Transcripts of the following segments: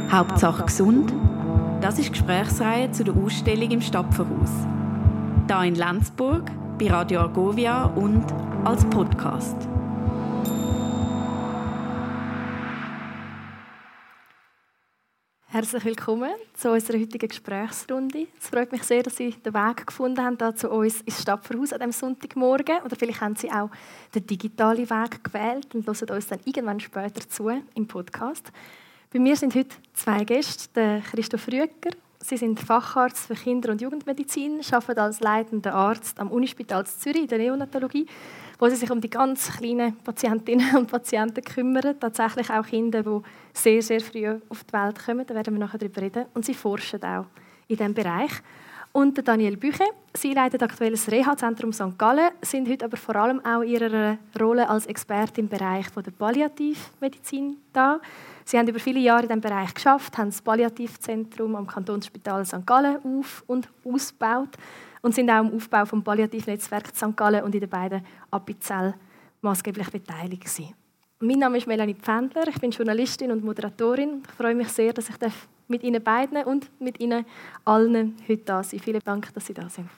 Hauptsache gesund. Das ist die Gesprächsreihe zu der Ausstellung im Stapferhaus. Hier in Lenzburg, bei Radio Argovia und als Podcast. Herzlich willkommen zu unserer heutigen Gesprächsrunde. Es freut mich sehr, dass Sie den Weg gefunden haben hier zu uns ins Stapferhaus an diesem Sonntagmorgen. Oder vielleicht haben Sie auch den digitalen Weg gewählt und hören uns dann irgendwann später zu im Podcast. Bei mir sind heute zwei Gäste, der Christoph Rüeger. Sie sind Facharzt für Kinder- und Jugendmedizin, arbeiten als leitender Arzt am Unispital Zürich in der Neonatologie, wo sie sich um die ganz kleinen Patientinnen und Patienten kümmern. Tatsächlich auch Kinder, die sehr, sehr früh auf die Welt kommen. Da werden wir nachher darüber reden. Und sie forschen auch in diesem Bereich. Und Daniel Büche, sie leitet aktuell das Reha-Zentrum St. Gallen, sind heute aber vor allem auch in ihrer Rolle als Expertin im Bereich der Palliativmedizin da. Sie haben über viele Jahre in diesem Bereich geschafft, haben das Palliativzentrum am Kantonsspital St. Gallen auf- und ausgebaut und sind auch am Aufbau des Palliativnetzwerks St. Gallen und in den beiden Appenzell maßgeblich beteiligt gewesen. Mein Name ist Melanie Pfändler, ich bin Journalistin und Moderatorin. Ich freue mich sehr, dass ich mit Ihnen beiden und mit Ihnen allen heute da sein darf. Vielen Dank, dass Sie da sind.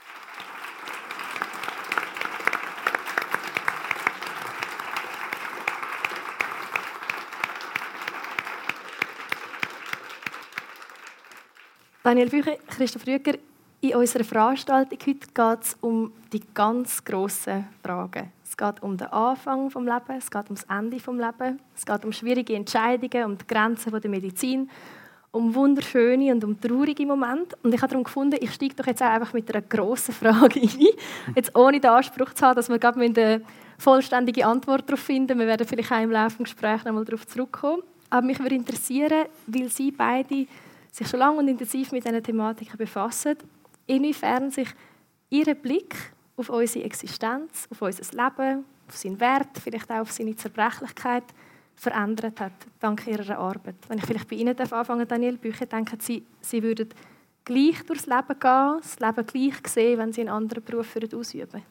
Daniel Büche, Christoph Rüeger, in unserer Veranstaltung heute geht es um die ganz grossen Fragen. Es geht um den Anfang des Lebens, es geht um das Ende des Lebens, es geht um schwierige Entscheidungen, um die Grenzen der Medizin, um wunderschöne und um traurige Momente. Und ich habe darum gefunden, ich steige doch jetzt auch einfach mit einer grossen Frage ein, jetzt ohne den Anspruch zu haben, dass wir gerade eine vollständige Antwort darauf finden. Wir werden vielleicht auch im Laufe des Gesprächs noch mal darauf zurückkommen. Aber mich würde interessieren, weil Sie beide sich schon lange und intensiv mit diesen Thematiken befassen, inwiefern sich Ihr Blick auf unsere Existenz, auf unser Leben, auf seinen Wert, vielleicht auch auf seine Zerbrechlichkeit verändert hat, dank Ihrer Arbeit. Wenn ich vielleicht bei Ihnen anfangen, Daniel Büche, denken Sie würden gleich durchs Leben gehen, das Leben gleich sehen, wenn Sie einen anderen Beruf ausüben würden?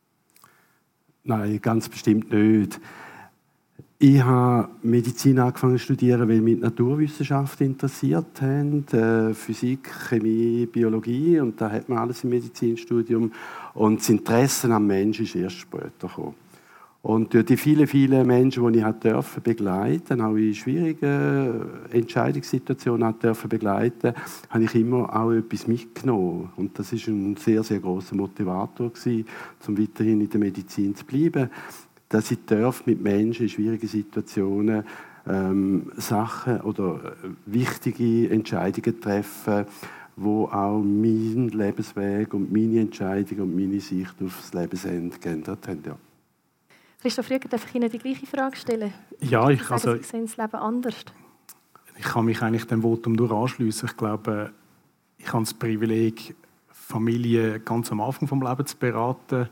Nein, ganz bestimmt nicht. Ich habe Medizin angefangen zu studieren, weil mich die Naturwissenschaft interessiert haben. Physik, Chemie, Biologie, und da hat man alles im Medizinstudium. Und das Interesse am Menschen ist erst später gekommen. Und durch die vielen, vielen Menschen, die ich begleiten durfte, auch in schwierigen Entscheidungssituationen begleiten, habe ich immer auch etwas mitgenommen. Und das war ein sehr, sehr grosser Motivator, um weiterhin in der Medizin zu bleiben. Dass ich mit Menschen in schwierigen Situationen Sachen oder wichtige Entscheidungen treffen, wo auch meinen Lebensweg und meine Entscheidungen und meine Sicht auf das Lebensende geändert haben. Ja. Christoph Rüeger, darf ich Ihnen die gleiche Frage stellen? Ja, Sie sehen das Leben anders. Ich kann mich eigentlich dem Votum nur anschliessen. Ich glaube, ich habe das Privileg, Familie ganz am Anfang des Lebens zu beraten.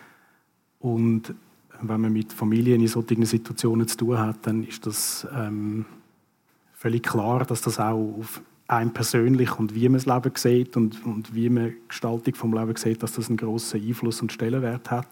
Und wenn man mit Familien in solchen Situationen zu tun hat, dann ist das völlig klar, dass das auch auf einen persönlich und wie man das Leben sieht und wie man die Gestaltung des Lebens sieht, dass das einen grossen Einfluss und Stellenwert hat.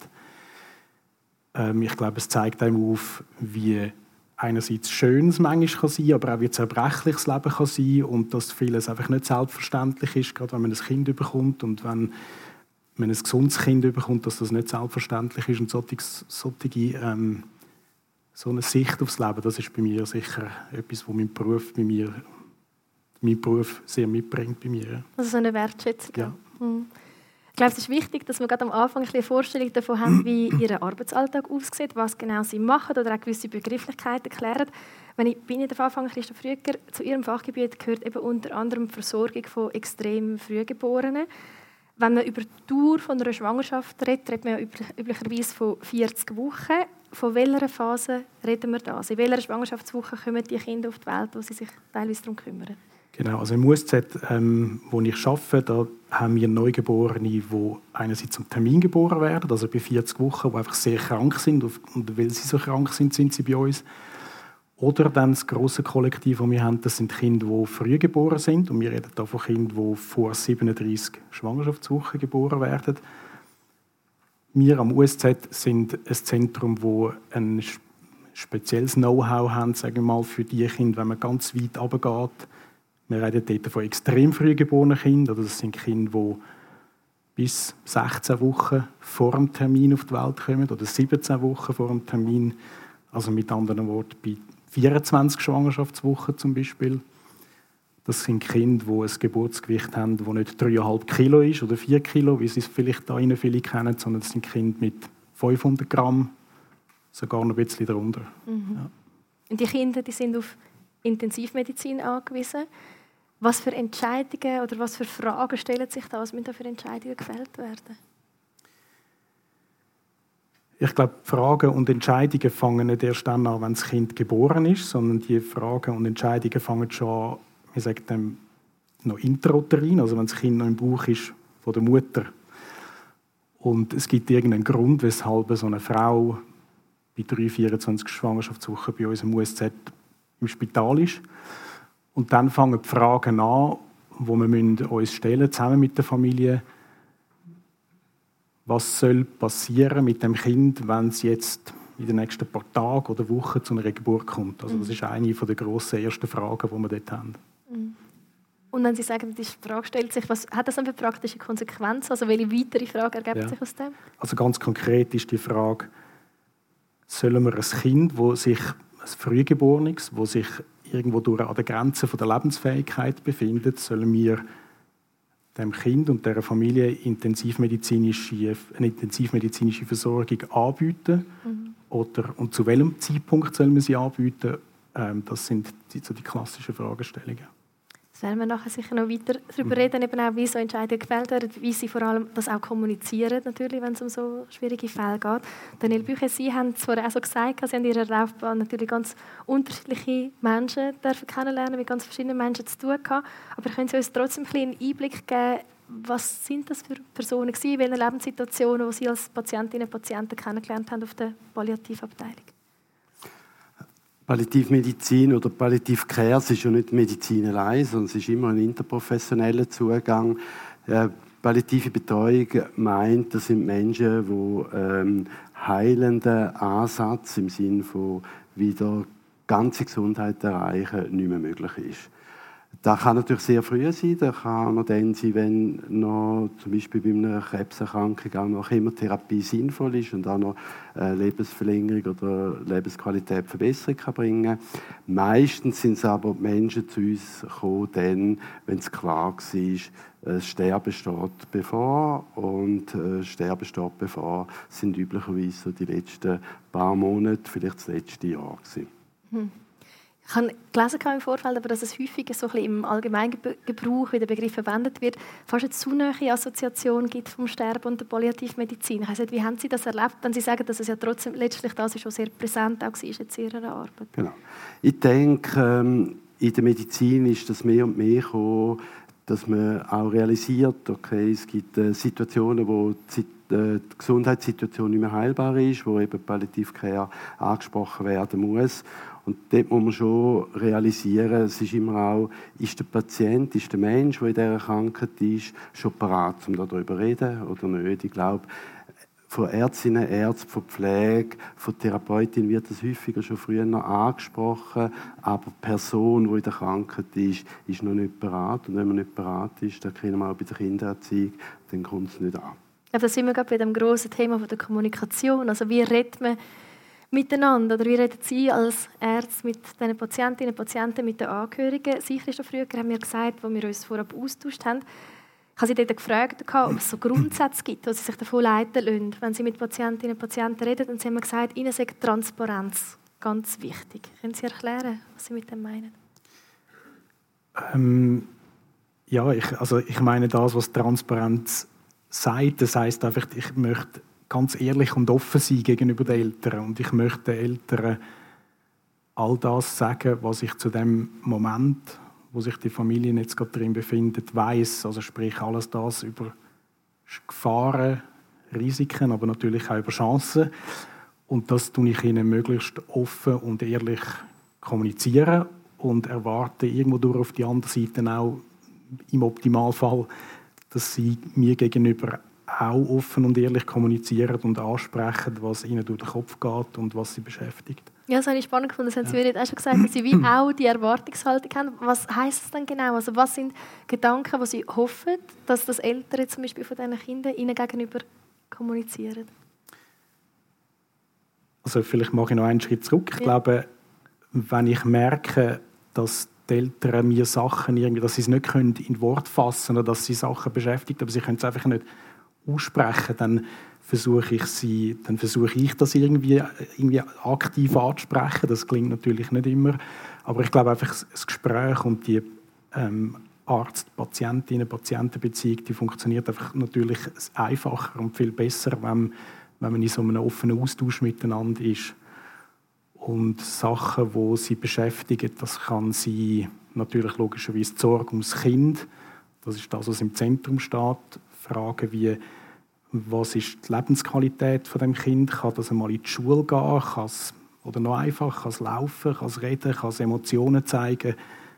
Ich glaube, es zeigt einem auf, wie einerseits schön es manchmal kann sein, aber auch wie zerbrechlich das Leben kann sein und dass vieles einfach nicht selbstverständlich ist, gerade wenn man ein Kind bekommt und wenn ein gesundes Kind bekommt, dass das nicht selbstverständlich ist. Und so eine Sicht aufs Leben, das ist bei mir sicher etwas, was mein Beruf sehr mitbringt bei mir. Also so eine Wertschätzung. Ja. Ich glaube, es ist wichtig, dass wir gerade am Anfang eine Vorstellung davon haben, wie Ihr Arbeitsalltag aussieht, was genau Sie machen oder auch gewisse Begrifflichkeiten erklären. Wenn ich bei Ihnen anfange, Christoph Rüeger, zu Ihrem Fachgebiet gehört eben unter anderem die Versorgung von extrem Frühgeborenen. Wenn man über die Dauer von einer Schwangerschaft redet man ja üblicherweise von 40 Wochen. Von welcher Phase reden wir da? Also in welcher Schwangerschaftswoche kommen die Kinder auf die Welt, wo sie sich teilweise darum kümmern? Genau, also im USZ, wo ich arbeite, da haben wir Neugeborene, die einerseits zum Termin geboren werden, also bei 40 Wochen, die einfach sehr krank sind. Und weil sie so krank sind, sind sie bei uns. Oder dann das grosse Kollektiv, das wir haben, das sind Kinder, die früh geboren sind. Und wir reden hier von Kindern, die vor 37 Schwangerschaftswochen geboren werden. Wir am USZ sind ein Zentrum, das eine spezielles Know-how haben, sagen wir mal, für die Kinder, wenn man ganz weit runtergeht. Wir reden dort von extrem früh geborenen Kindern. Das sind Kinder, die bis 16 Wochen vor dem Termin auf die Welt kommen oder 17 Wochen vor dem Termin. Also mit anderen Worten, bei 24 Schwangerschaftswochen zum Beispiel. Das sind Kinder, die ein Geburtsgewicht haben, das nicht 3,5 Kilo ist oder 4 Kilo, wie sie es vielleicht da innen viele kennen, sondern das sind Kinder mit 500 Gramm, sogar noch ein bisschen darunter. Mhm. Ja. Und die Kinder, die sind auf Intensivmedizin angewiesen. Was für Entscheidungen oder was für Fragen stellen sich da? Was müssen da für Entscheidungen gefällt werden? Ich glaube, Fragen und Entscheidungen fangen nicht erst dann an, wenn das Kind geboren ist, sondern die Fragen und Entscheidungen fangen schon an, ich sage dem, noch intrauterin, also wenn das Kind noch im Bauch ist von der Mutter. Und es gibt irgendeinen Grund, weshalb so eine Frau bei 3-24 Schwangerschaftswochen bei uns im USZ im Spital ist. Und dann fangen die Fragen an, die wir uns stellen, zusammen mit der Familie. Was soll passieren mit dem Kind, wenn es jetzt in den nächsten paar Tagen oder Wochen zu einer Geburt kommt? Also das ist eine der grossen ersten Fragen, die wir dort haben. Und wenn Sie sagen, die Frage stellt sich, was hat das dann für praktische Konsequenzen? Also welche weitere Frage ergibt sich aus dem? Also ganz konkret ist die Frage, sollen wir ein Kind, ein Frühgeborenes, das sich irgendwo an der Grenze der Lebensfähigkeit befindet, sollen wir dem Kind und der Familie eine intensivmedizinische Versorgung anbieten? Und zu welchem Zeitpunkt sollen wir sie anbieten? Das sind so die klassischen Fragestellungen. Das werden wir nachher sicher noch weiter darüber reden, eben auch, wie so Entscheidungen gefällt werden, wie sie vor allem das auch kommunizieren, natürlich, wenn es um so schwierige Fälle geht. Daniel Bücher, Sie haben es vorher auch so gesagt, Sie haben in Ihrer Laufbahn natürlich ganz unterschiedliche Menschen kennenlernen, mit ganz verschiedenen Menschen zu tun gehabt. Aber können Sie uns trotzdem ein bisschen einen Einblick geben, was sind das für Personen gewesen, in welchen Lebenssituationen, die Sie als Patientinnen und Patienten kennengelernt haben auf der Palliativabteilung? Palliativmedizin oder Palliative Care, es ist ja nicht Medizin allein, sondern es ist immer ein interprofessioneller Zugang. Palliative Betreuung meint, das sind Menschen, die heilenden Ansatz im Sinne von wieder ganze Gesundheit erreichen, nicht mehr möglich ist. Das kann natürlich sehr früh sein, das kann noch dann sein, wenn noch zum Beispiel bei einer Krebserkrankung auch noch Chemotherapie sinnvoll ist und auch noch Lebensverlängerung oder Lebensqualität Verbesserung kann bringen. Meistens sind es aber die Menschen zu uns gekommen, dann, wenn es klar war, das Sterben steht bevor. Und Sterben steht bevor sind üblicherweise so die letzten paar Monate, vielleicht das letzte Jahr gewesen. Ich habe gelesen im Vorfeld, aber dass es häufig so ein bisschen im Allgemeingebrauch, wie der Begriff verwendet wird, fast eine zu nahe Assoziation gibt vom Sterben und der Palliativmedizin. Ich weiss nicht, wie haben Sie das erlebt, wenn Sie sagen, dass es ja trotzdem letztlich das ist, was sehr präsent auch war in Ihrer Arbeit? Genau. Ich denke, in der Medizin ist das mehr und mehr gekommen, dass man auch realisiert, okay, es gibt Situationen, wo die Gesundheitssituation nicht mehr heilbar ist, wo eben Palliative Care angesprochen werden muss. Und dort muss man schon realisieren, es ist immer auch, ist der Patient, ist der Mensch, der in dieser Krankheit ist, schon bereit, um darüber zu reden oder nicht. Ich glaube, von Ärztinnen, Ärzten, von Pflege, von Therapeutinnen wird das häufiger schon früher noch angesprochen, aber die Person, die in der Krankheit ist noch nicht bereit. Und wenn man nicht bereit ist, dann kennen wir auch bei der Kindererziehung, dann kommt es nicht an. Aber da sind wir gerade bei dem grossen Thema der Kommunikation. Also wie redet man miteinander? Oder wie reden Sie als Ärzte mit den Patientinnen und Patienten, mit den Angehörigen? Sie, Christoph Rüeger, haben mir gesagt, als wir uns vorab austauscht haben, ich habe Sie dort gefragt, ob es so Grundsätze gibt, wo Sie sich davon leiten lassen, wenn Sie mit Patientinnen und Patienten reden. Und Sie haben mir gesagt, Ihnen sei Transparenz ganz wichtig. Können Sie erklären, was Sie mit dem meinen? Ich meine das, was Transparenz sagt. Das heisst einfach, ich möchte ganz ehrlich und offen sein gegenüber den Eltern. Und ich möchte den Eltern all das sagen, was ich zu dem Moment, wo sich die Familie jetzt gerade drin befindet, weiss. Also sprich alles das über Gefahren, Risiken, aber natürlich auch über Chancen. Und das tue ich ihnen möglichst offen und ehrlich kommunizieren und erwarte irgendwo durch auf die andere Seite auch im Optimalfall, dass sie mir gegenüber auch offen und ehrlich kommunizieren und ansprechen, was ihnen durch den Kopf geht und was sie beschäftigt. Ja, das habe ich spannend gefunden. Das haben Sie mir auch schon gesagt, dass Sie wie auch die Erwartungshaltung haben. Was heisst das denn genau? Also was sind Gedanken, die Sie hoffen, dass das Eltern zum Beispiel von diesen Kindern Ihnen gegenüber kommunizieren? Also vielleicht mache ich noch einen Schritt zurück. Ich glaube, wenn ich merke, dass die Eltern mir Sachen irgendwie, dass sie es nicht können in Wort fassen oder dass sie Sachen beschäftigt, aber sie können es einfach nicht aussprechen, dann versuche ich das irgendwie aktiv anzusprechen. Das klingt natürlich nicht immer, aber ich glaube einfach das Gespräch und die Arzt-Patientinnen-Patientenbeziehung, die funktioniert einfach natürlich einfacher und viel besser, wenn man in so einem offenen Austausch miteinander ist. Und Sachen, die sie beschäftigen, das kann sein, natürlich logischerweise die Sorge ums Kind. Das ist das, was im Zentrum steht. Fragen wie, was ist die Lebensqualität von dem Kind? Kann das einmal in die Schule gehen? Oder noch einfach, kann es laufen, kann es reden, kann es Emotionen zeigen?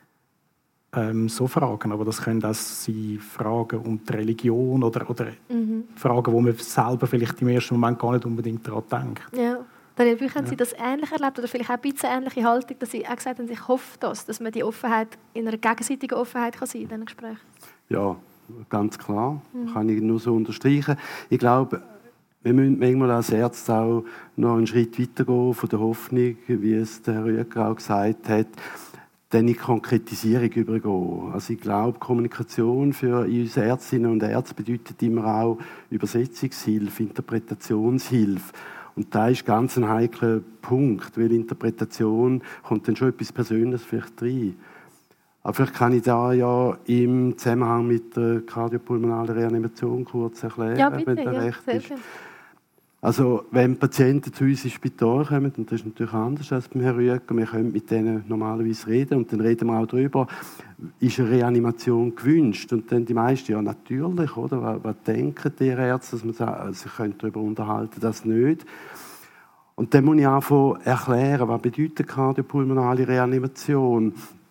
So Fragen. Aber das können auch sein Fragen um die Religion oder Fragen, wo man selber vielleicht im ersten Moment gar nicht unbedingt daran denkt. Ja. Daniel Büch, haben Sie das ähnlich erlebt oder vielleicht auch ein bisschen ähnliche Haltung, dass Sie auch gesagt haben, ich hoffe dass man die Offenheit in einer gegenseitigen Offenheit kann sein in diesen Gesprächen? Ja, ganz klar. Kann ich nur so unterstreichen. Ich glaube, wir müssen manchmal als Ärzte auch noch einen Schritt weitergehen von der Hoffnung, wie es der Herr Rüeger auch gesagt hat, dann in die Konkretisierung übergehen. Also ich glaube, Kommunikation für uns Ärztinnen und Ärzte bedeutet immer auch Übersetzungshilfe, Interpretationshilfe. Und da ist ganz ein heikler Punkt, weil Interpretation kommt dann schon etwas Persönliches vielleicht rein. Aber vielleicht kann ich da ja im Zusammenhang mit der kardiopulmonalen Reanimation kurz erklären, ja, bitte, wenn das recht sehr ist. schön. Also wenn Patienten zu uns ins Spital kommen, und das ist natürlich anders als beim Herrn Rüeger, wir können mit denen normalerweise reden und dann reden wir auch darüber, ist eine Reanimation gewünscht? Und dann die meisten, ja natürlich, oder? Was denken die Ärzte, dass man sich darüber unterhalten, das nicht? Und dann muss ich anfangen erklären, was bedeutet kardiopulmonale Reanimation?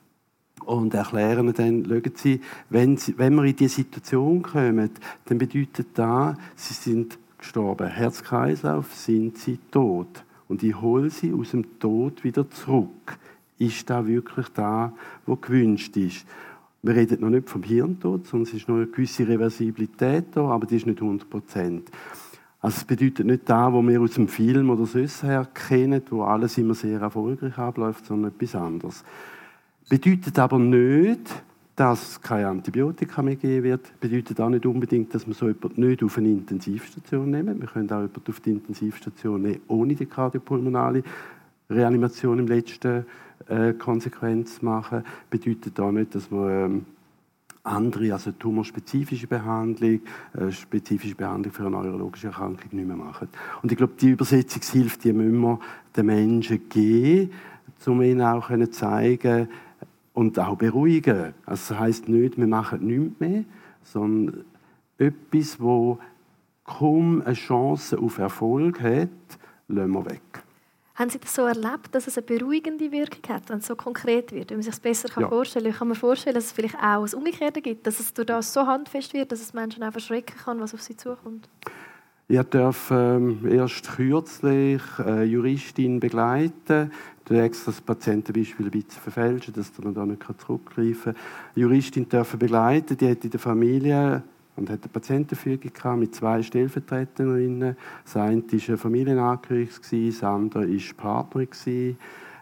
Und erklären dann, schauen Sie, wenn wir in diese Situation kommen, dann bedeutet das, Sie sind gestorben. Herz-Kreislauf, sind sie tot. Und ich hole sie aus dem Tod wieder zurück. Ist das wirklich das, was gewünscht ist? Wir reden noch nicht vom Hirntod, sondern es ist noch eine gewisse Reversibilität da, aber die ist nicht 100%. Also es bedeutet nicht das, was wir aus dem Film oder sonst her kennen, wo alles immer sehr erfolgreich abläuft, sondern etwas anderes. Bedeutet aber nicht, dass keine Antibiotika mehr geben wird, bedeutet auch nicht unbedingt, dass wir so jemanden nicht auf eine Intensivstation nehmen. Wir können auch jemanden auf die Intensivstation nehmen, ohne die kardiopulmonale Reanimation im letzten Konsequenz machen. Bedeutet auch nicht, dass wir andere, also tumorspezifische Behandlung, spezifische Behandlung für eine neurologische Erkrankung nicht mehr machen. Und ich glaube, die Übersetzungshilfe, die müssen wir den Menschen geben, um ihnen auch zu zeigen, und auch beruhigen. Also das heisst nicht, wir machen nichts mehr, sondern etwas, das kaum eine Chance auf Erfolg hat, lassen wir weg. Haben Sie das so erlebt, dass es eine beruhigende Wirkung hat, wenn es so konkret wird? Wenn man sich das besser vorstellen kann, kann man vorstellen, dass es vielleicht auch das Umgekehrte gibt, dass es durch das so handfest wird, dass es Menschen auch verschrecken kann, was auf sie zukommt? Ich durfte erst kürzlich eine Juristin begleiten. Ich extra das Patientenbeispiel ein bisschen verfälschen, dass man da nicht zurückgreifen kann. Eine Juristin durfte begleiten, die hat in der Familie und hat eine Patientenführung gehabt mit 2 Stellvertreterinnen. Das eine war eine Familienangehörige, das andere war Partnerin.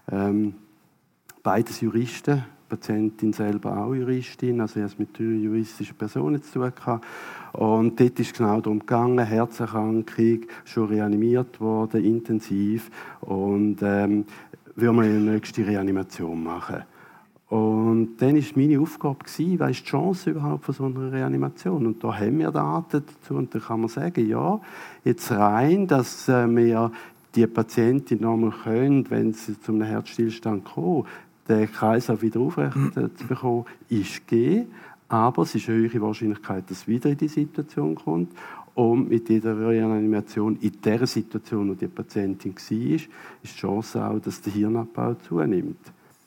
Beides Juristen. Die Patientin selber auch Juristin, also ich hatte mit 3 juristischen Personen zu tun gehabt. Und dort ist es genau darum gegangen, Herzerkrankung, schon reanimiert worden, intensiv. Und will man eine nächste Reanimation machen. Und dann war meine Aufgabe, was ist die Chance überhaupt von so einer Reanimation? Und da haben wir Daten dazu und da kann man sagen, ja, jetzt rein, dass wir die Patientin nochmal können, wenn sie zu einem Herzstillstand kommt, den Kreislauf wieder aufrecht zu bekommen, ist gegeben. Aber es ist eine höhere Wahrscheinlichkeit, dass es wieder in die Situation kommt. Und mit jeder Reanimation in der Situation, wo die Patientin war, ist die Chance auch, dass der Hirnabbau zunimmt.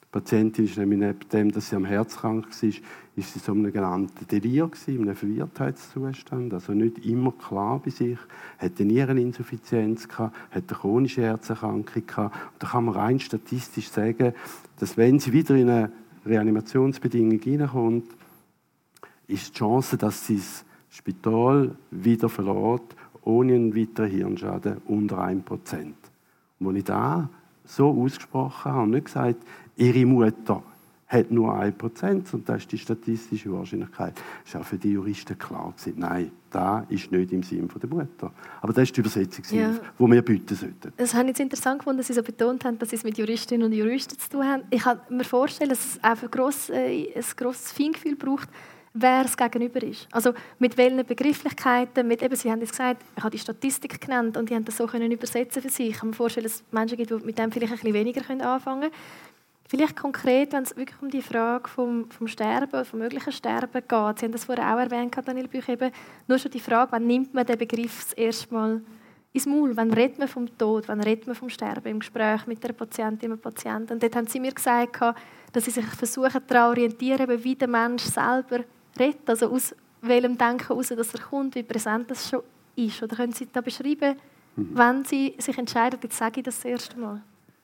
Die Patientin ist nämlich neben dem, dass sie am Herz krank war, ist sie in so einem genannten Delir gewesen, in einem Verwirrtheitszustand, also nicht immer klar bei sich, hatte eine Niereninsuffizienz gehabt, hatte eine chronische Herzerkrankung gehabt. Und da kann man rein statistisch sagen, dass wenn sie wieder in eine Reanimationsbedingung hineinkommt, ist die Chance, dass sie das Spital wieder verlässt, ohne einen weiteren Hirnschaden, unter 1%. Und als ich das so ausgesprochen habe und nicht gesagt, ihre Mutter hat nur 1%, und das ist die statistische Wahrscheinlichkeit, ist auch für die Juristen klar gewesen, nein, das ist nicht im Sinne der Mutter. Aber das ist die Übersetzungshilfe, die wir bieten sollten. Das habe ich jetzt interessant gefunden, dass Sie so betont haben, dass Sie es mit Juristinnen und Juristen zu tun haben. Ich kann mir vorstellen, dass es auch ein grosses Feingefühl braucht, wer es gegenüber ist. Also mit welchen Begrifflichkeiten, Sie haben jetzt gesagt, ich habe die Statistik genannt und die haben das so können übersetzen für sich. Ich kann mir vorstellen, dass es Menschen gibt, die mit dem vielleicht ein bisschen weniger anfangen können. Vielleicht konkret, wenn es wirklich um die Frage vom Sterben, vom möglichen Sterben geht. Sie haben das vorher auch erwähnt, Daniel Büch, eben nur schon die Frage, wann nimmt man den Begriff das erste Mal ins Maul? Wann redet man vom Tod? Wann redet man vom Sterben? Im Gespräch mit einer Patientin, einem Patienten. Und dort haben Sie mir gesagt, dass Sie sich versuchen daran orientieren, wie der Mensch selber redet. Also aus welchem Denken heraus, dass er kommt, wie präsent das schon ist. Oder können Sie da beschreiben, wenn Sie sich entscheiden, jetzt sage ich das erste Mal?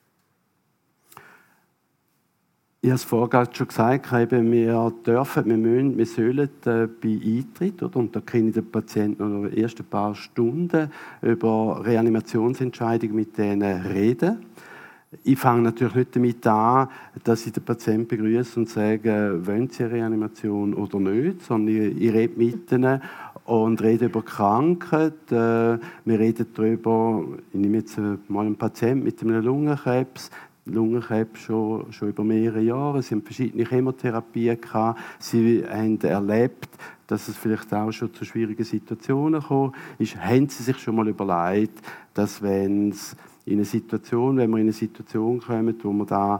Ich habe es vorhin schon gesagt, wir sollen bei Eintritt, und da kenne ich den Patienten noch die ersten paar Stunden, über Reanimationsentscheidungen mit denen reden. Ich fange natürlich nicht damit an, dass ich den Patienten begrüße und sage, wollen Sie eine Reanimation oder nicht, sondern ich rede mit ihnen und rede über Krankheit. Wir reden darüber, ich nehme jetzt mal einen Patienten mit einem Lungenkrebs, schon über mehrere Jahre. Sie haben verschiedene Chemotherapien gehabt. Sie haben erlebt, dass es vielleicht auch schon zu schwierigen Situationen gekommen ist. Haben Sie sich schon mal überlegt, dass wenn wir in eine Situation kommen, wo wir da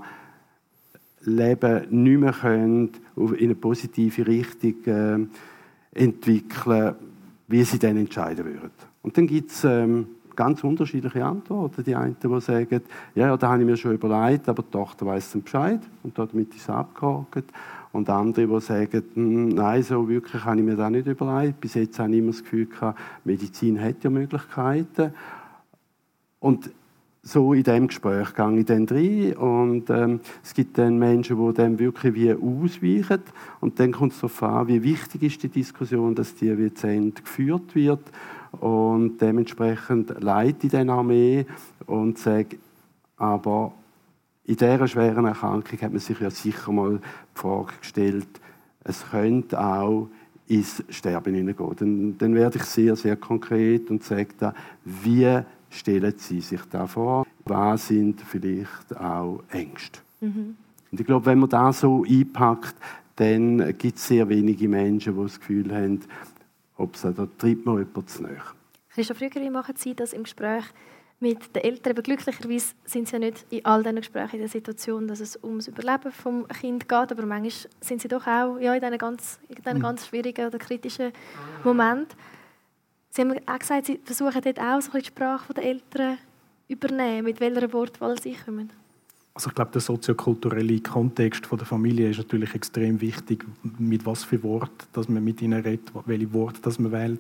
Leben nicht mehr können, in eine positive Richtung entwickeln, wie Sie dann entscheiden würden. Und dann gibt es ganz unterschiedliche Antworten. Die einen, die sagen, ja, da habe ich mir schon überlegt, aber die Tochter weiss dann Bescheid und damit ist es abgehakt. Und andere, die sagen, nein, so wirklich habe ich mir das nicht überlegt. Bis jetzt habe ich immer das Gefühl gehabt, Medizin hat ja Möglichkeiten. Und so in diesem Gespräch gehe ich dann rein und es gibt dann Menschen, die dann wirklich wie ausweichen und dann kommt es darauf an, wie wichtig ist die Diskussion, dass die wie zu Ende geführt wird und dementsprechend leite ich dann auch mehr und sage, aber in dieser schweren Erkrankung hat man sich ja sicher mal die Frage gestellt, es könnte auch ins Sterben hineingehen. Dann werde ich sehr, sehr konkret und sage da, wie stellen Sie sich da vor? Was sind vielleicht auch Ängste? Und ich glaube, wenn man das so einpackt, dann gibt es sehr wenige Menschen, die das Gefühl haben, da tritt man jemand zu nahe. Christoph Rüger, wie machen Sie das im Gespräch mit den Eltern? Aber glücklicherweise sind Sie ja nicht in all diesen Gesprächen in der Situation, dass es ums Überleben des Kindes geht, aber manchmal sind Sie doch auch in diesen ganz schwierigen oder kritischen Momenten. Sie haben auch gesagt, Sie versuchen dort auch so die Sprache der Eltern übernehmen, mit welcher Wortwahl Sie kommen. Also ich glaube, der soziokulturelle Kontext der Familie ist natürlich extrem wichtig, mit was für Wort, dass man mit ihnen redet, welche Worte das man wählt.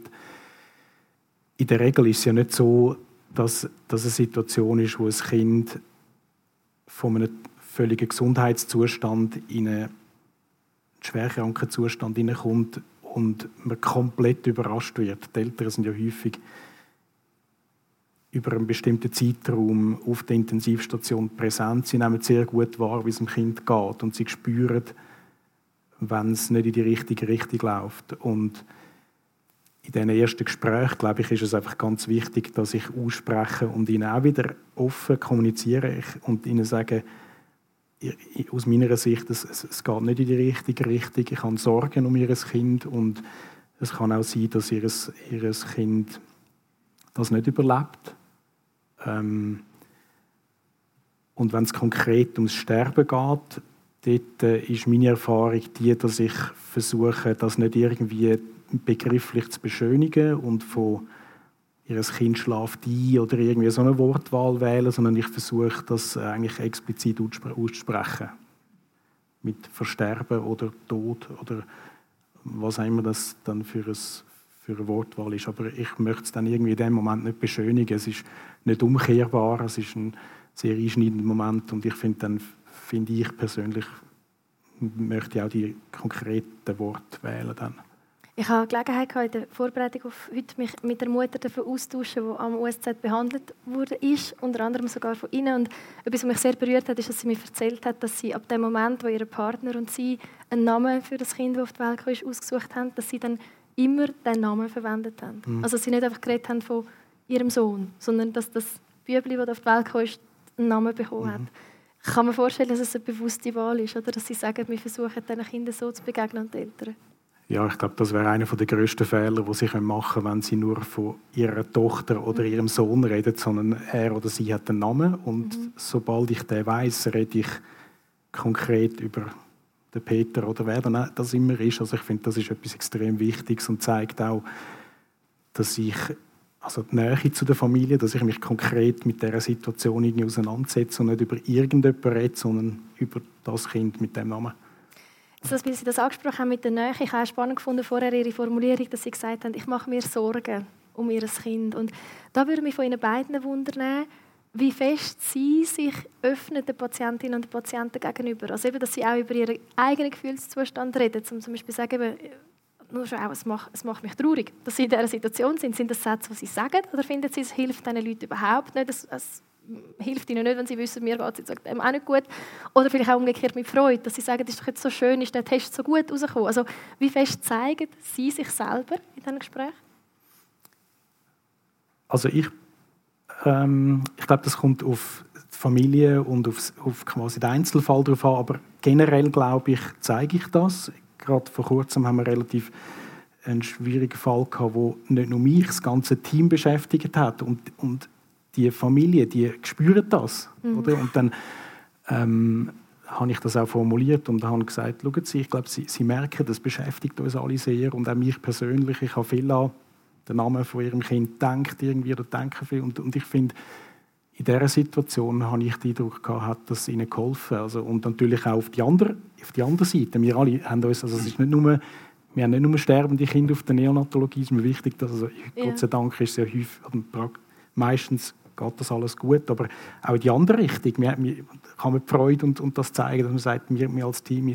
In der Regel ist es ja nicht so, dass das eine Situation ist, wo ein Kind von einem völligen Gesundheitszustand in einen schwerkranken Zustand hineinkommt und man komplett überrascht wird. Die Eltern sind ja häufig über einen bestimmten Zeitraum auf der Intensivstation präsent. Sie nehmen sehr gut wahr, wie es dem Kind geht und sie spüren, wenn es nicht in die richtige Richtung läuft. Und in diesen ersten Gesprächen, glaube ich, ist es einfach ganz wichtig, dass ich ausspreche und ihnen auch wieder offen kommuniziere und ihnen sage, aus meiner Sicht, es geht nicht in die richtige Richtung. Ich habe Sorgen um ihr Kind und es kann auch sein, dass ihr Kind das nicht überlebt. Und wenn es konkret ums Sterben geht, dort ist meine Erfahrung die, dass ich versuche, das nicht irgendwie begrifflich zu beschönigen und von ihr Kind schlaft ein oder irgendwie so eine Wortwahl wählen, sondern ich versuche, das eigentlich explizit auszusprechen. mit Versterben oder Tod oder was auch immer das dann für eine Wortwahl ist. Aber ich möchte es dann irgendwie in dem Moment nicht beschönigen. Es ist nicht umkehrbar, es ist ein sehr einschneidender Moment und ich finde ich persönlich, möchte ich auch die konkreten Worte wählen dann. Ich hatte Gelegenheit in der Vorbereitung auf heute, mich mit der Mutter austauschen, die am USZ behandelt wurde, unter anderem sogar von Ihnen. Und etwas, was mich sehr berührt hat, ist, dass sie mir erzählt hat, dass sie ab dem Moment, wo ihr Partner und sie einen Namen für das Kind, das auf die Welt kam, ausgesucht haben, dass sie dann immer diesen Namen verwendet haben. Also dass sie nicht einfach geredet haben von ihrem Sohn, sondern dass das Bübli, das auf die Welt kam, einen Namen bekommen hat. Ich kann mir vorstellen, dass es eine bewusste Wahl ist, oder? Dass sie sagen, wir versuchen, diesen Kindern so zu begegnen und den Eltern. Ja, ich glaube, das wäre einer der grössten Fehler, die sie machen können, wenn sie nur von ihrer Tochter oder ihrem Sohn reden, sondern er oder sie hat einen Namen und sobald ich den weiss, rede ich konkret über den Peter oder wer dann das immer ist. Also ich finde, das ist etwas extrem Wichtiges und zeigt auch, dass ich die Nähe zu der Familie, dass ich mich konkret mit dieser Situation irgendwie auseinandersetze und nicht über irgendjemanden rede, sondern über das Kind mit dem Namen. Also, weil Sie das angesprochen haben mit der Nähe, ich habe spannend gefunden vorher Ihre Formulierung, dass Sie gesagt haben, ich mache mir Sorgen um Ihr Kind. Und da würde mich von Ihnen beiden wundern, wie fest Sie sich öffnen den Patientinnen und Patienten gegenüber. Also eben, dass Sie auch über Ihren eigenen Gefühlszustand reden. Zum Beispiel sagen, nur schon auch, es macht mich traurig, dass Sie in dieser Situation sind. Sind das Sätze, die Sie sagen, oder finden Sie, es hilft diesen Leuten überhaupt nicht? Es hilft ihnen nicht, wenn sie wissen, mir geht es jetzt auch nicht gut. Oder vielleicht auch umgekehrt mit Freude, dass sie sagen, das ist doch jetzt so schön, ist der Test so gut rausgekommen. Also wie fest zeigen Sie sich selber in diesem Gespräch? Also ich glaube, das kommt auf die Familie und auf quasi den Einzelfall drauf an, aber generell, glaube ich, zeige ich das. Gerade vor kurzem haben wir relativ einen schwierigen Fall gehabt, wo nicht nur mich, das ganze Team beschäftigt hat und die Familie, die spüren das. Oder? Und dann habe ich das auch formuliert und habe gesagt, schauen Sie, ich glaube, Sie merken, das beschäftigt uns alle sehr und auch mich persönlich. Ich habe viel an den Namen von Ihrem Kind gedacht, irgendwie, oder denken viel. Und ich finde, in dieser Situation habe ich den Eindruck gehabt, hat das ihnen geholfen. Also, und natürlich auch auf die andere Seite. Wir alle haben uns, also es ist nicht nur, wir haben nicht nur sterbende Kinder auf der Neonatologie, es ist mir wichtig, dass Gott sei Dank ist sehr häufig, meistens geht das alles gut, aber auch in die andere Richtung. Wir kann man die Freude und das zeigen, dass man sagt, wir als Team,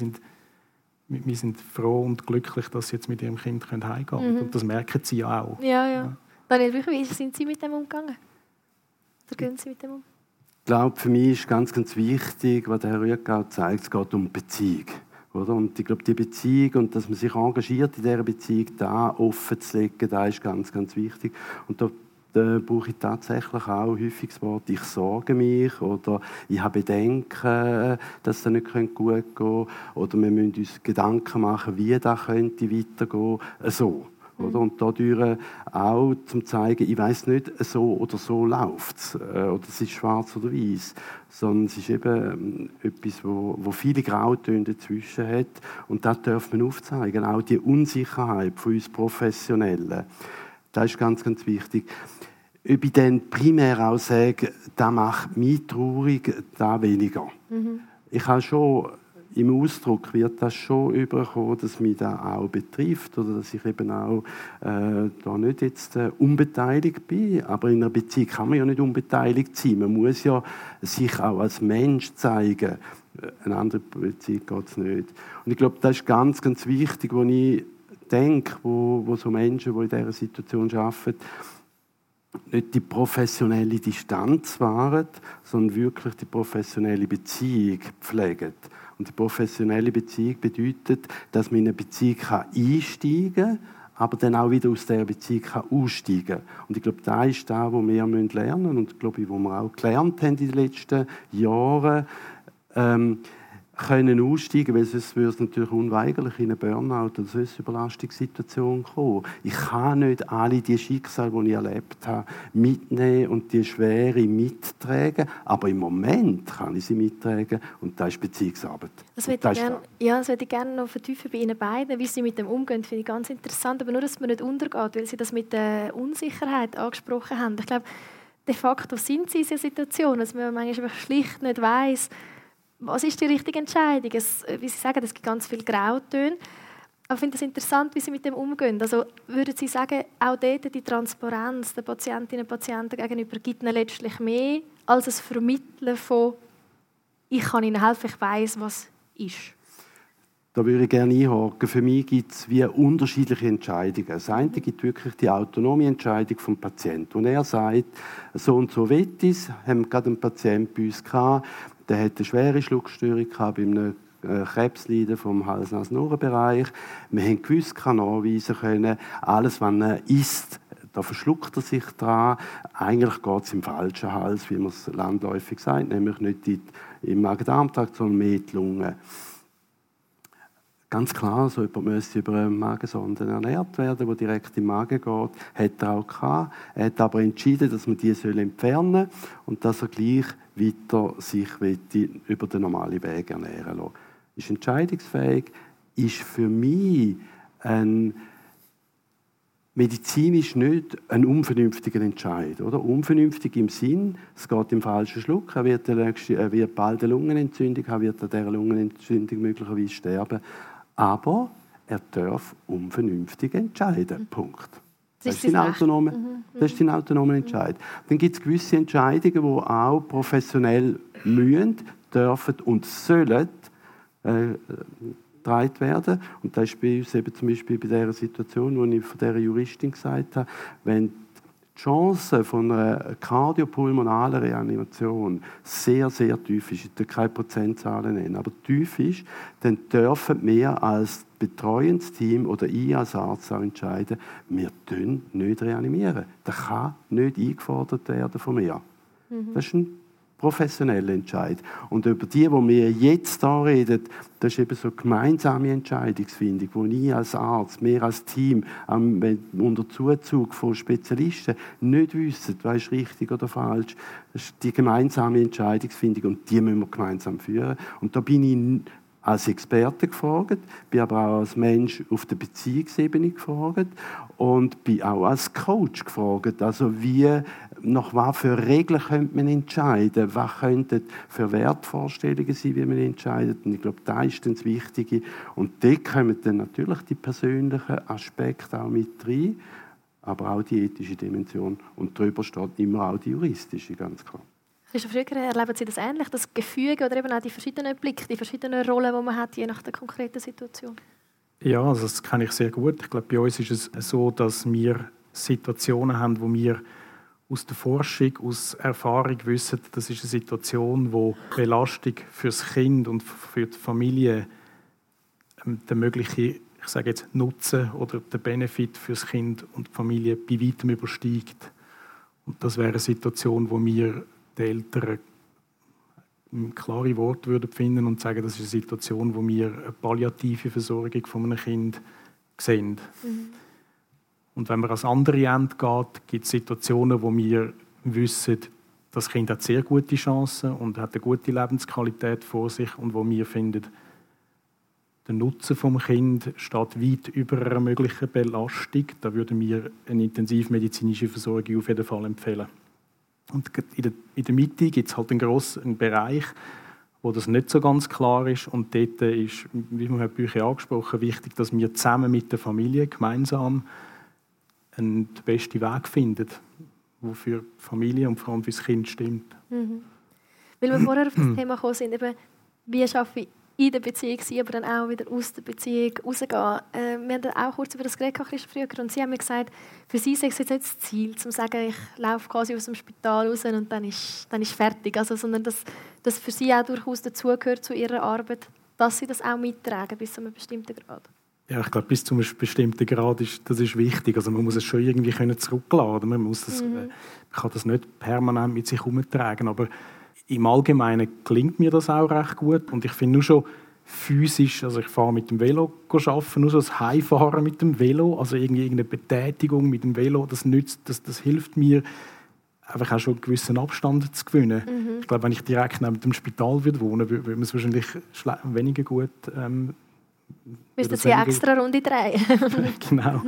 wir sind froh und glücklich, dass sie jetzt mit ihrem Kind heimgehen können. Und das merken sie ja auch. Ja. Daniel, wie sind Sie mit dem umgegangen? Oder gehen Sie mit dem um? Ich glaube, für mich ist ganz, ganz wichtig, was der Herr Rüegg zeigt, es geht um Beziehung. Oder? Und ich glaube, die Beziehung und dass man sich engagiert in dieser Beziehung, da offen zu legen, da ist ganz, ganz wichtig. Und da brauche ich tatsächlich auch häufig das Wort, ich sorge mich oder ich habe Bedenken, dass es nicht gut gehen könnte. Oder wir müssen uns Gedanken machen, wie das könnte weitergehen. So. Oder? Und dadurch auch zum zeigen, ich weiss nicht, so oder so läuft es. Oder es ist schwarz oder weiß. Sondern es ist eben etwas, wo viele Grautöne dazwischen hat. Und das darf man aufzeigen. Auch die Unsicherheit von uns Professionellen. Das ist ganz, ganz wichtig. Ob ich dann primär auch sage, das macht mich traurig, das weniger. Ich habe schon, im Ausdruck wird das schon überkommen, dass mich das auch betrifft oder dass ich eben auch da nicht jetzt unbeteiligt bin. Aber in einer Beziehung kann man ja nicht unbeteiligt sein. Man muss ja sich auch als Mensch zeigen. Eine andere Beziehung geht es nicht. Und ich glaube, das ist ganz, ganz wichtig, wo ich denke, wo so Menschen, die in dieser Situation arbeiten, nicht die professionelle Distanz wahren, sondern wirklich die professionelle Beziehung pflegen. Und die professionelle Beziehung bedeutet, dass man in eine Beziehung einsteigen kann, aber dann auch wieder aus dieser Beziehung aussteigen kann. Und ich glaube, das ist das, was wir lernen müssen und glaube ich, was wir auch gelernt haben in den letzten Jahren, können aussteigen, weil sonst würde es natürlich unweigerlich in eine Burnout oder sonst Überlastungssituation kommen. Ich kann nicht alle die Schicksale, die ich erlebt habe, mitnehmen und die Schwere mittragen, aber im Moment kann ich sie mittragen und das ist Beziehungsarbeit. Das würde ich gerne noch vertiefen bei Ihnen beiden, wie Sie mit dem umgehen, finde ich ganz interessant, aber nur, dass man nicht untergeht, weil Sie das mit der Unsicherheit angesprochen haben. Ich glaube, de facto sind Sie in dieser Situation, dass man manchmal schlicht nicht weiss, was ist die richtige Entscheidung? Wie Sie sagen, es gibt ganz viele Grautöne. Aber ich finde es interessant, wie Sie mit dem umgehen. Also würden Sie sagen, auch dort die Transparenz der Patientinnen und Patienten gegenüber gibt ihnen letztlich mehr als das Vermitteln von «Ich kann Ihnen helfen, ich weiss, was ist». Da würde ich gerne einhaken. Für mich gibt es wie unterschiedliche Entscheidungen. Das eine gibt wirklich die autonome Entscheidung vom Patienten. Und er sagt, so und so will ich es. Wir haben gerade einen Patienten bei uns gehabt, der hatte eine schwere Schluckstörung bei einem Krebsleiden vom Hals-Nasen-Ohren-Bereich. Wir haben gewusst, nachweisen können, alles, was er isst, da verschluckt er sich dran. Eigentlich geht es im falschen Hals, wie man es landläufig sagt, nämlich nicht im Magen-Darm-Trakt, sondern mehr in die Lunge. Ganz klar, so jemand müsste über eine Magensonde ernährt werden, die direkt im Magen geht. Hat er auch gehabt. Er hat aber entschieden, dass man die entfernen soll und dass er gleich weiter sich über den normalen Weg ernähren lassen. Ist entscheidungsfähig, ist für mich medizinisch nicht ein unvernünftiger Entscheid. Oder? Unvernünftig im Sinn, es geht im falschen Schluck, er wird bald eine Lungenentzündung haben, wird an dieser Lungenentzündung möglicherweise sterben. Aber er darf unvernünftig entscheiden. Punkt. Das ist sein autonomer Entscheid. Dann gibt es gewisse Entscheidungen, die auch professionell müssen, dürfen und sollen getragen werden. Und das ist bei uns eben zum Beispiel bei dieser Situation, wo ich von dieser Juristin gesagt habe, wenn die Chance von einer kardiopulmonalen Reanimation sehr, sehr tief ist, ich will keine Prozentzahlen nennen, aber tief ist, dann dürfen wir als betreuendes Team oder ich als Arzt auch entscheiden, wir können nicht reanimieren. Das kann nicht eingefordert werden von mir. Das ist ein professioneller Entscheid. Und über die wir jetzt hier reden, das ist eben so eine gemeinsame Entscheidungsfindung, wo ich als Arzt, wir als Team, unter Zuzug von Spezialisten nicht wissen, was ist richtig oder falsch. Das ist die gemeinsame Entscheidungsfindung und die müssen wir gemeinsam führen. Und da bin ich als Experte gefragt, bin aber auch als Mensch auf der Beziehungsebene gefragt und bin auch als Coach gefragt. Also nach was für Regeln könnte man entscheiden? Was könnten für Wertvorstellungen sein, wie man entscheidet? Und ich glaube, das ist dann das Wichtige. Und dort kommen dann natürlich die persönlichen Aspekte auch mit rein, aber auch die ethische Dimension. Und darüber steht immer auch die juristische, ganz klar. Christoph Rüger, erleben Sie das ähnlich, das Gefüge oder eben auch die verschiedenen Blicke, die verschiedenen Rollen, die man hat, je nach der konkreten Situation? Ja, also das kenne ich sehr gut. Ich glaube, bei uns ist es so, dass wir Situationen haben, wo wir aus der Forschung, aus Erfahrung wissen, das ist eine Situation, wo die Belastung für das Kind und für die Familie der mögliche, ich sage jetzt, Nutzen oder der Benefit für das Kind und die Familie bei weitem übersteigt. Und das wäre eine Situation, wo wir die Eltern klare Worte würden finden und sagen, das ist eine Situation, wo wir eine palliative Versorgung von einem Kind sehen. Und wenn man ans andere Ende geht, gibt es Situationen, wo wir wissen, das Kind hat sehr gute Chancen und hat eine gute Lebensqualität vor sich und wo wir finden, der Nutzen vom Kind steht weit über einer möglichen Belastung. Da würden wir eine intensivmedizinische Versorgung auf jeden Fall empfehlen. Und in der Mitte gibt es halt einen grossen Bereich, wo das nicht so ganz klar ist. Und dort ist, wie man bei euch angesprochen, wichtig, dass wir zusammen mit der Familie gemeinsam den besten Weg finden, der für die Familie und vor allem für das Kind stimmt. Weil wir vorher auf das Thema gekommen sind, eben, wie schaffe ich in der Beziehung sein, aber dann auch wieder aus der Beziehung rausgehen. Wir haben auch kurz über das geredet, Christoph Rüger, und Sie haben mir gesagt, für Sie ist es jetzt nicht das Ziel, zu sagen, ich laufe quasi aus dem Spital raus und dann ist fertig. Also, sondern dass für Sie auch durchaus dazugehört zu Ihrer Arbeit, dass Sie das auch mittragen bis zu einem bestimmten Grad. Ja, ich glaube, bis zu einem bestimmten Grad ist das wichtig. Also man muss es schon irgendwie zurückladen. Man kann das nicht permanent mit sich herumtragen, aber im Allgemeinen gelingt mir das auch recht gut. Und ich finde nur schon physisch, also ich fahre mit dem Velo arbeiten, nur so das Heimfahren mit dem Velo, also irgendeine Betätigung mit dem Velo, das hilft mir, einfach auch schon einen gewissen Abstand zu gewinnen. Ich glaube, wenn ich direkt neben dem Spital wohnen würde, würde man es wahrscheinlich weniger gut müssten Sie eine extra Runde drehen. Genau.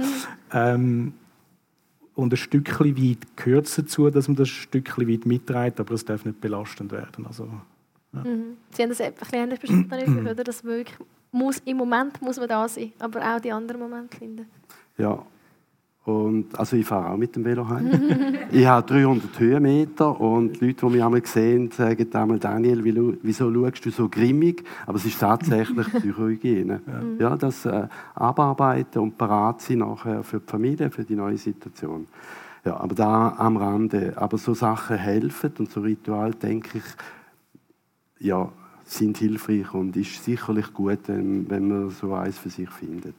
Und ein Stückchen weit gehört es dazu, dass man das ein Stückchen weit mitträgt, aber es darf nicht belastend werden. Also Ja. Sie haben das ein bisschen anders beschrieben, oder? Dass wirklich im Moment muss man da sein, aber auch die anderen Momente finden. Ja. Und, also ich fahre auch mit dem Velo heim. Ich habe 300 Höhenmeter und die Leute, die mich einmal sehen, sagen einmal, Daniel, wieso schaust du so grimmig? Aber es ist tatsächlich Psychohygiene. Ja, das Abarbeiten und parat sein nachher für die Familie, für die neue Situation. Ja, aber da am Rande. Aber so Sachen helfen und so Ritual, denke ich, ja, sind hilfreich und ist sicherlich gut, wenn man so eins für sich findet.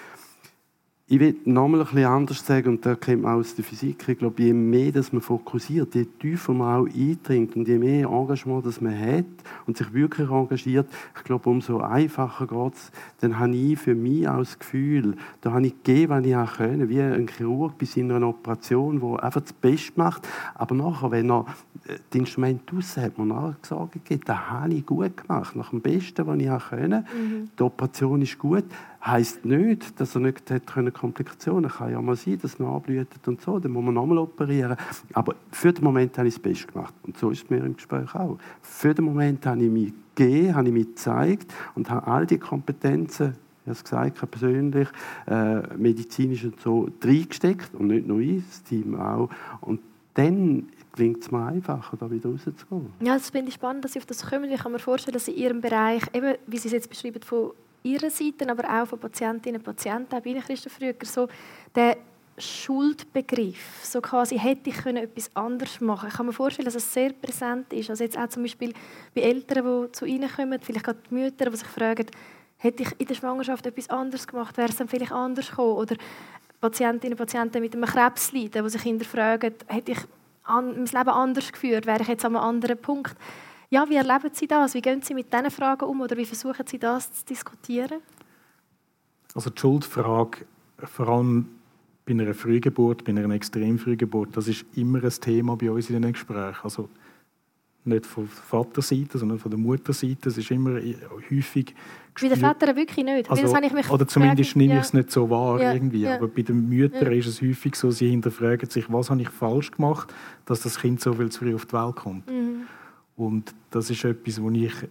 Ich will noch mal ein bisschen anders sagen, und da kennt man aus der Physik, ich glaube, je mehr dass man fokussiert, je tiefer man auch eindringt und je mehr Engagement das man hat und sich wirklich engagiert, ich glaube, umso einfacher geht es. Dann habe ich für mich auch das Gefühl, da habe ich gegeben, was ich auch können, wie ein Chirurg bei seiner Operation, der einfach das Beste macht, aber nachher, wenn er das Instrument draussen hat, man nachgesagt gegeben, das habe ich gut gemacht, nach dem Besten, was ich auch können. Die Operation ist gut. Heisst nicht, dass er nicht Komplikationen kann ja mal sein, dass es nachblutet und so, dann muss man nochmal operieren. Aber für den Moment habe ich das Beste gemacht. Und so ist es mir im Gespräch auch. Für den Moment habe ich mich gegeben, habe ich mich gezeigt und habe all die Kompetenzen, ich habe es gesagt, persönlich, medizinisch und so, reingesteckt. Und nicht nur ich, das Team auch. Und dann klingt es mir einfacher, da wieder rauszugehen. Ja, das finde ich spannend, dass Sie auf das kommen. Ich kann mir vorstellen, dass Sie in Ihrem Bereich, eben, wie Sie es jetzt beschreiben, von Ihrer Seite, aber auch von Patientinnen und Patienten, auch bei Ihnen, Christoph Rüegger, so der Schuldbegriff, so quasi, hätte ich etwas anderes machen können. Ich kann mir vorstellen, dass es sehr präsent ist. Also jetzt auch zum Beispiel bei Eltern, die zu Ihnen kommen, vielleicht gerade die Mütter, die sich fragen, hätte ich in der Schwangerschaft etwas anderes gemacht, wäre es dann vielleicht anders gekommen? Oder Patientinnen und Patienten mit einem Krebsleiden, die sich hinterfragen, hätte ich mein Leben anders geführt, wäre ich jetzt an einem anderen Punkt? Ja, wie erleben Sie das? Wie gehen Sie mit diesen Fragen um oder wie versuchen Sie das zu diskutieren? Also die Schuldfrage, vor allem bei einer Frühgeburt, bei einer Extremfrühgeburt, das ist immer ein Thema bei uns in den Gesprächen. Also nicht von der Vaterseite, sondern von der Mutterseite. Es ist immer häufig Bei den Vätern wirklich nicht. Also, wenn ich mich oder zumindest nehme ich es ja. nicht so wahr irgendwie. Ja. Aber bei den Müttern ist es häufig so, sie hinterfragen sich, was habe ich falsch gemacht, dass das Kind so viel zu früh auf die Welt kommt. Und das ist etwas, was ich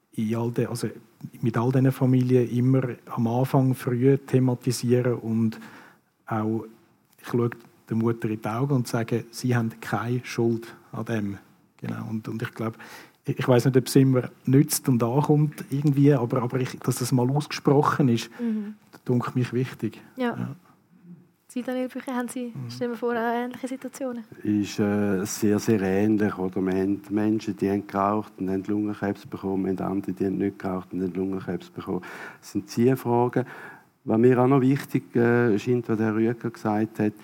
mit all diesen Familien immer am Anfang früh thematisiere und auch, ich schaue der Mutter in die Augen und sage, sie haben keine Schuld an dem. Genau. Und ich glaube, ich weiß nicht, ob es immer nützt und ankommt irgendwie, aber dass das mal ausgesprochen ist, das dunkelt mich wichtig. Ja. Sie, Daniel Bücher, haben Sie, stellen wir vor, ähnliche Situationen? Ist sehr, sehr ähnlich. Oder? Wir haben Menschen, die haben geraucht und haben Lungenkrebs bekommen, wir haben andere, die haben nicht geraucht und haben Lungenkrebs bekommen. Das sind Zielfragen. Was mir auch noch wichtig scheint, was Herr Rüegger gesagt hat,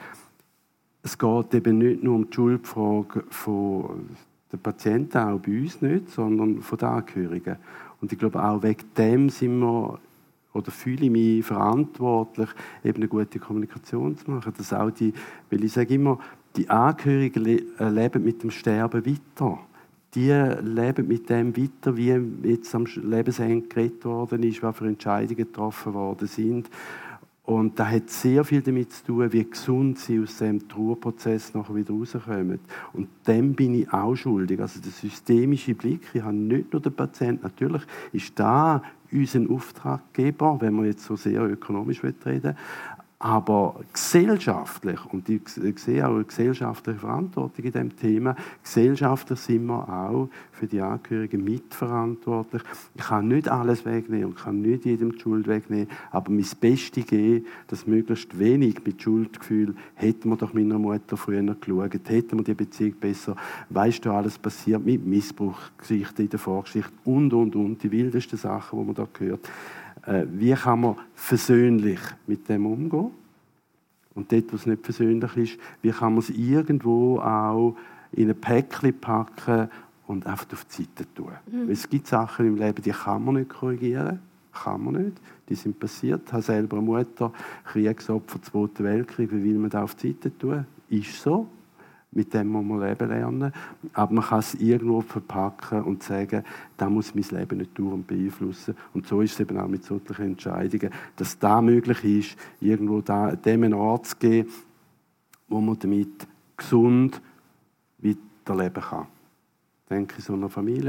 es geht eben nicht nur um die Schuldfrage von den Patienten, auch bei uns nicht, sondern von den Angehörigen. Und ich glaube, auch wegen dem sind wir oder fühle ich mich verantwortlich, eben eine gute Kommunikation zu machen. Dass auch weil ich sage immer, die Angehörigen leben mit dem Sterben weiter. Die leben mit dem weiter, wie jetzt am Lebensende geredet worden ist, was für Entscheidungen getroffen worden sind. Und das hat sehr viel damit zu tun, wie gesund sie aus dem Trauerprozess nachher wieder rauskommen. Und dem bin ich auch schuldig. Also der systemische Blick, ich habe nicht nur den Patienten, natürlich ist da unser Auftraggeber, wenn man jetzt so sehr ökonomisch reden, aber gesellschaftlich, und ich sehe auch eine gesellschaftliche Verantwortung in diesem Thema, gesellschaftlich sind wir auch für die Angehörigen mitverantwortlich. Ich kann nicht alles wegnehmen und kann nicht jedem die Schuld wegnehmen, aber mein Bestes geben, dass möglichst wenig mit Schuldgefühl, hätten wir doch meiner Mutter früher geschaut, hätten wir die Beziehung besser, weißt du, alles passiert mit Missbrauchsgeschichten in der Vorgeschichte und, die wildesten Sachen, die man da gehört. Wie kann man versöhnlich mit dem umgehen? Und dort, wo es nicht versöhnlich ist, wie kann man es irgendwo auch in ein Päckchen packen und einfach auf die Seite tun? Weil es gibt Sachen im Leben, die kann man nicht korrigieren. Kann man nicht. Die sind passiert. Ich habe selber eine Mutter, Kriegsopfer, Zweiten Weltkrieg. Wie will man das auf die Seite tun? Ist so. Mit dem muss man leben lernen. Aber man kann es irgendwo verpacken und sagen, das muss mein Leben nicht dauernd beeinflussen. Und so ist es eben auch mit solchen Entscheidungen, dass da möglich ist, irgendwo dem einen Ort zu geben, wo man damit gesund weiterleben kann. Ich denke, in so einer Familie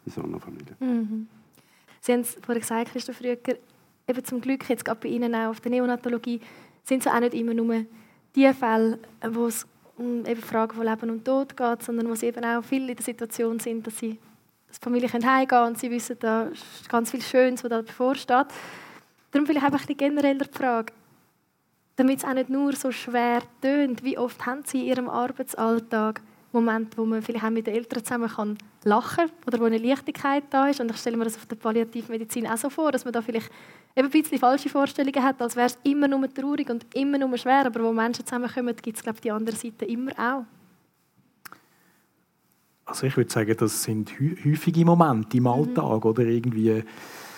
in so einer Familie. Mhm. Sie haben es vorhin gesagt, Christoph Rüegger, eben zum Glück, jetzt gerade bei Ihnen auch auf der Neonatologie, sind es auch nicht immer nur die Fälle, wo es um eben Fragen von Leben und Tod geht, sondern wo sie eben auch viel in der Situation sind, dass die Familie heimgehen können und sie wissen, da ist ganz viel Schönes, was da bevorsteht. Darum vielleicht einfach ein bisschen genereller die Frage, damit es auch nicht nur so schwer tönt, wie oft haben Sie in Ihrem Arbeitsalltag Momente, wo man vielleicht auch mit den Eltern zusammen kann lachen kann oder wo eine Leichtigkeit da ist. Und ich stelle mir das auf der Palliativmedizin auch so vor, dass man da vielleicht eben ein bisschen falsche Vorstellungen hat, als wäre es immer nur traurig und immer nur schwer. Aber wo Menschen zusammenkommen, gibt es, glaube ich, die andere Seite immer auch. Also ich würde sagen, das sind häufige Momente im Alltag oder irgendwie, ich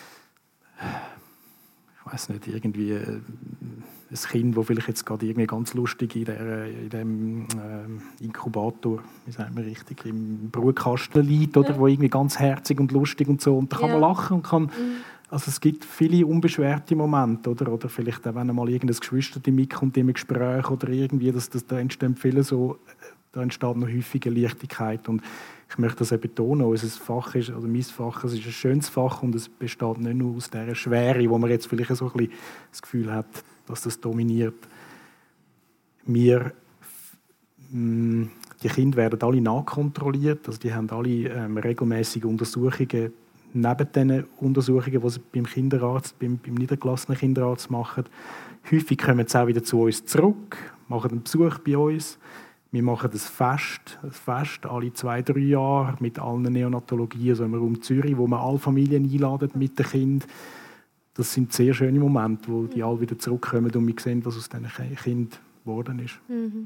weiß nicht, irgendwie ein Kind, das vielleicht jetzt gerade irgendwie ganz lustig in dem Inkubator, wie sagt man richtig, im Brutkasten liegt, oder, wo irgendwie ganz herzig und lustig und so, und da kann man lachen und kann, also es gibt viele unbeschwerte Momente, oder vielleicht auch, wenn mal irgendein Geschwister mitkommt in einem Gespräch oder irgendwie, da entstehen viele so, da entsteht noch häufige Leichtigkeit. Und ich möchte das eben betonen, unser Fach ist, also mein Fach, es ist ein schönes Fach und es besteht nicht nur aus dieser Schwere, wo man jetzt vielleicht so ein bisschen das Gefühl hat, dass das dominiert. Die Kinder werden alle nachkontrolliert, also die haben alle regelmäßige Untersuchungen, neben den Untersuchungen, die sie beim Kinderarzt, beim niedergelassenen Kinderarzt machen. Häufig kommen sie auch wieder zu uns zurück, machen einen Besuch bei uns. Wir machen ein Fest alle 2-3 Jahre mit allen Neonatologien, so im Raum Zürich, wo man alle Familien einladen mit den Kindern. Das sind sehr schöne Momente, wo die alle wieder zurückkommen und wir sehen, was aus diesen Kindern geworden ist.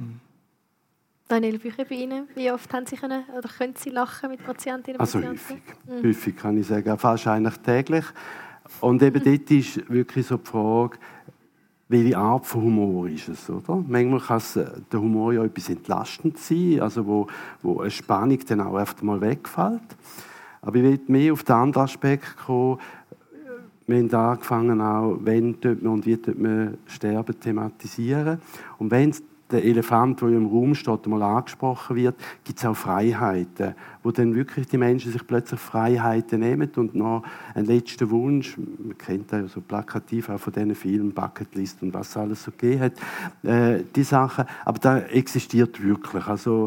Daniel Bücher bei Ihnen, wie oft haben Sie können Sie lachen mit Patientinnen und Patienten? Also häufig kann ich sagen, fast eigentlich täglich. Und eben dort ist wirklich so die Frage, welche Art von Humor ist es, oder? Manchmal kann der Humor ja etwas entlastend sein, also wo eine Spannung dann auch einfach mal wegfällt. Aber ich will mehr auf den anderen Aspekt kommen. Wir haben angefangen, auch wenn und wie man Sterben thematisieren. Und wenn der Elefant, der im Raum steht, mal angesprochen wird, gibt es auch Freiheiten, wo dann wirklich die Menschen sich plötzlich Freiheiten nehmen und noch einen letzten Wunsch, man kennt das ja so plakativ auch von diesen Filmen, Bucketlist und was es alles so gegeben hat, die Sachen, aber da existiert wirklich, also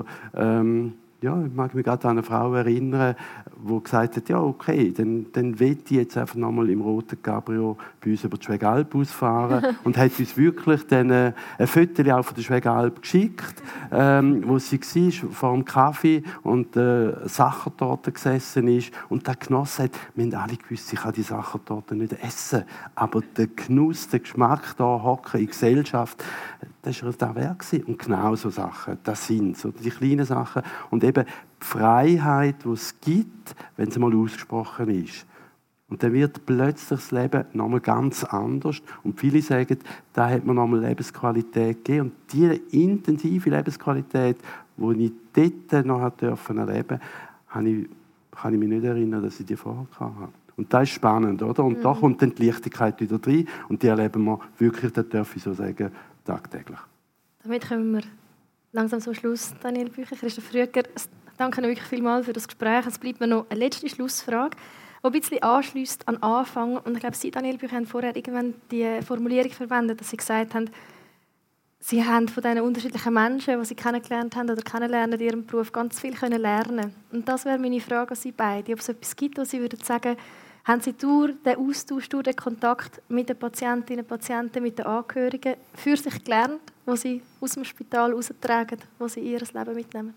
ich mag mich gerade an eine Frau erinnern, die gesagt hat, ja okay, dann will ich jetzt einfach nochmal im roten Cabrio bei uns über die Schwegalp ausfahren und hat uns wirklich dann ein Foto auch von der Schwegalp geschickt, wo sie war, vor dem Kaffee und Sachertorte gesessen ist und der genossen hat. Wir haben alle gewusst, ich kann die Sachertorte nicht essen, aber der Genuss, der Geschmack da hocken in Gesellschaft, das war da wert. Und genau so Sachen, das sind so die kleinen Sachen. Und eben die Freiheit, die es gibt, wenn sie mal ausgesprochen ist. Und dann wird plötzlich das Leben nochmal ganz anders. Und viele sagen, da hat man nochmal Lebensqualität gegeben. Und diese intensive Lebensqualität, die ich dort noch erleben durfte, kann ich mich nicht erinnern, dass ich die vorher hatte. Und das ist spannend, oder? Und da kommt dann die Leichtigkeit wieder rein. Und die erleben wir wirklich, das darf ich so sagen, tagtäglich. Damit kommen wir langsam zum Schluss. Daniel Bücher, Christoph Rüegger, danke euch wirklich vielmals für das Gespräch. Es bleibt mir noch eine letzte Schlussfrage, die ein bisschen anschliesst an den Anfang. Und ich glaube, Sie, Daniel Bücher, haben vorher irgendwann die Formulierung verwendet, dass Sie gesagt haben, Sie haben von diesen unterschiedlichen Menschen, die Sie kennengelernt haben oder kennenlernen in Ihrem Beruf, ganz viel lernen können. Und das wäre meine Frage an Sie beide. Ob es etwas gibt, wo Sie würden sagen, haben Sie durch den Austausch, durch den Kontakt mit den Patientinnen und Patienten, mit den Angehörigen für sich gelernt, was Sie aus dem Spital heraustragen, was Sie in Ihr Leben mitnehmen?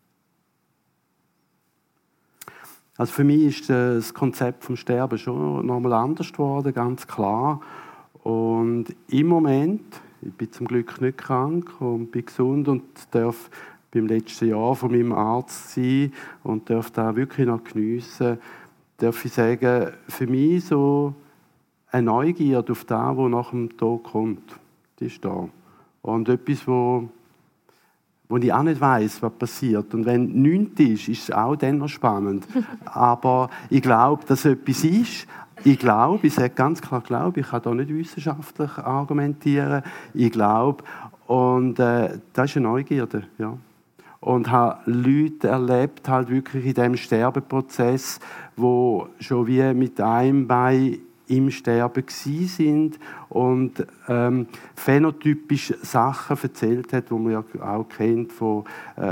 Also für mich ist das Konzept vom Sterben schon nochmal anders geworden, ganz klar. Und im Moment, ich bin zum Glück nicht krank und bin gesund und darf beim letzten Jahr von meinem Arzt sein und darf da wirklich noch geniessen, darf ich sagen, für mich so eine Neugierde auf das, was nach dem Tod kommt, die ist da. Und etwas, wo ich auch nicht weiss, was passiert. Und wenn nichts ist, ist es auch dann noch spannend. Aber ich glaube, dass etwas ist. Ich sage ganz klar, ich kann da nicht wissenschaftlich argumentieren. Ich glaube, und das ist eine Neugierde, ja. und habe Leute erlebt, halt wirklich in diesem Sterbeprozess, wo schon wie mit einem Bein im Sterben gsi sind und phänotypisch Sachen erzählt hat, die man ja auch kennt von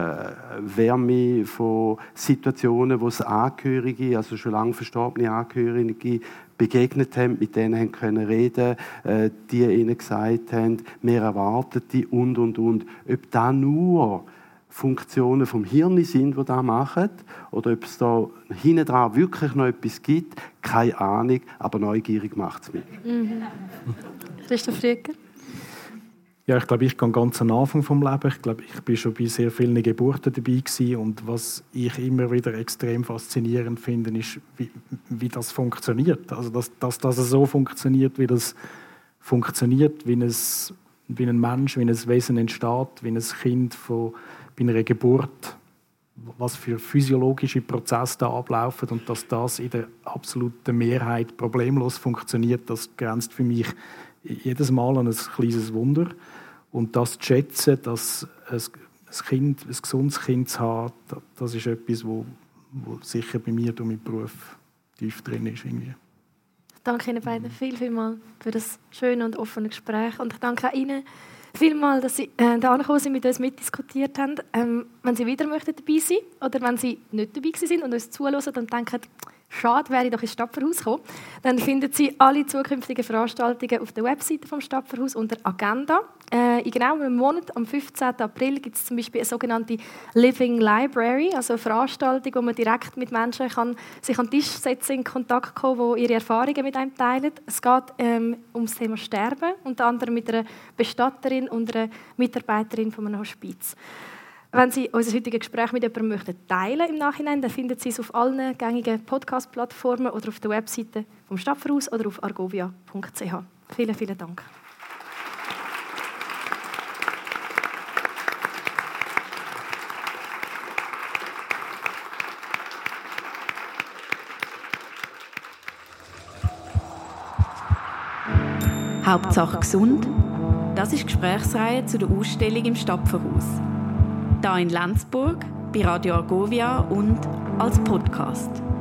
Wärme, von Situationen, wo es Angehörige, also schon lange verstorbene Angehörige, begegnet haben, mit denen haben können reden, die ihnen gesagt haben, wir erwarten die und. Ob da nur Funktionen vom Hirn sind, die das machen, oder ob es da hinten dran wirklich noch etwas gibt, keine Ahnung, aber neugierig macht es mich. Christoph Rüegger? Ja, ich glaube, ich gehe ganz am Anfang vom Leben. Ich glaube, ich bin schon bei sehr vielen Geburten dabei gewesen. Und was ich immer wieder extrem faszinierend finde, ist, wie das funktioniert. Also, dass das so funktioniert, wie das funktioniert, wie ein Mensch, wie ein Wesen entsteht, wie ein Kind bei einer Geburt, was für physiologische Prozesse da ablaufen und dass das in der absoluten Mehrheit problemlos funktioniert, das grenzt für mich jedes Mal an ein kleines Wunder. Und das zu schätzen, dass ein gesundes Kind zu haben, das ist etwas, wo sicher bei mir durch meinen Beruf tief drin ist. Irgendwie. Danke Ihnen beiden vielmals für das schöne und offene Gespräch. Und ich danke auch Ihnen vielmals, dass Sie da angekommen sind, mit uns mitdiskutiert haben. Wenn Sie wieder möchten dabei sein oder wenn Sie nicht dabei sind und uns zuhören und denken, schade, wäre ich doch ins Stapferhaus gekommen, dann finden Sie alle zukünftigen Veranstaltungen auf der Webseite vom Stapferhaus unter Agenda. In genau einem Monat, am 15. April, gibt es zum Beispiel eine sogenannte Living Library, also eine Veranstaltung, wo man direkt mit Menschen sich an den Tisch setzen, in Kontakt kommen, die ihre Erfahrungen mit einem teilen. Es geht um das Thema Sterben, unter anderem mit einer Bestatterin und einer Mitarbeiterin von einem Hospiz. Wenn Sie unser heutiges Gespräch mit jemandem teilen möchten im Nachhinein, dann finden Sie es auf allen gängigen Podcast-Plattformen oder auf der Webseite vom Stapferhaus oder auf argovia.ch. Vielen, vielen Dank. Hauptsache gesund. Das ist die Gesprächsreihe zu der Ausstellung im Stapferhaus. Hier in Lenzburg, bei Radio Argovia und als Podcast.